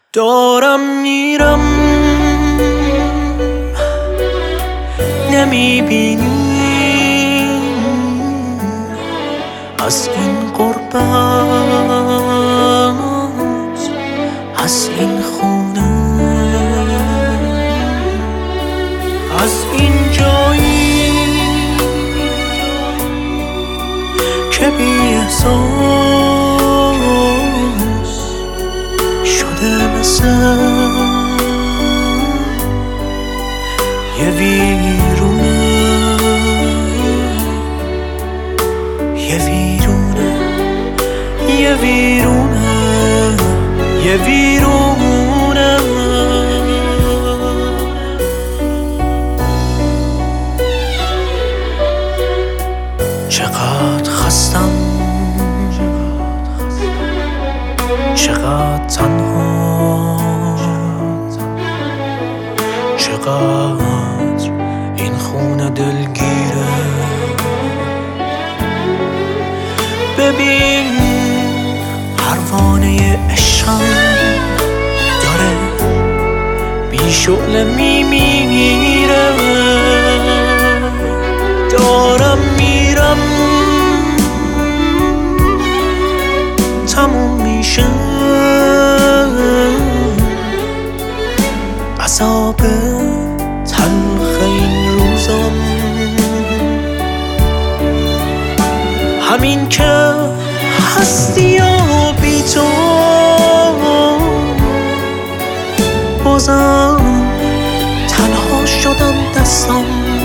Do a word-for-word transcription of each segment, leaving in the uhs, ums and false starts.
دارم میرم نمیبینی از این غربت، از این خونه، از این جایی که بی احساس شده مثل یه ویرونه، یه ویرونه، یه ویرونه، یه ویرونه. چقدر خستم، چقدر تنها، چقدر این خونه دلگیره. ببین پروانه عشقم داره بی شعله میمیره. دارم میرم تموم میشه عذاب تلخ این روزم، همین که هستی و بی تو بازم تنها شدم دستم.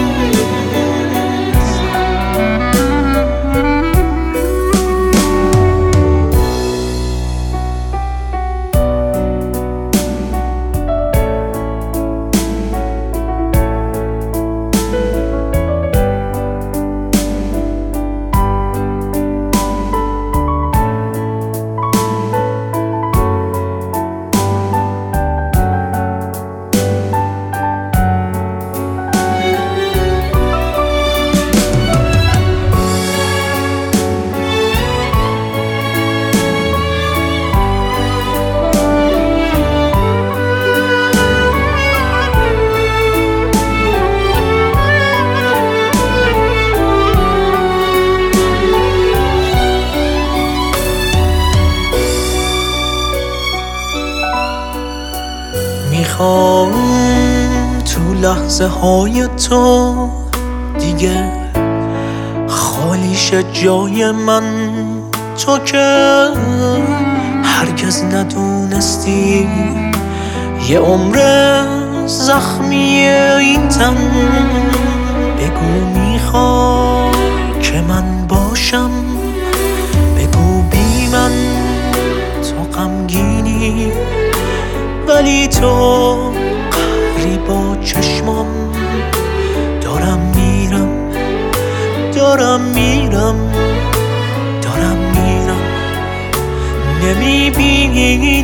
میخوام تو لحظه های تو دیگه خالی شه جای من، تو که هرگز ندونستی یه عمر زخمی این تن. بگو میخوای که من باشم، بگو بی من تو غمگینی، ولی تو قهری با چشمام. دارم میرم، دارم میرم، دارم میرم، نمیبینی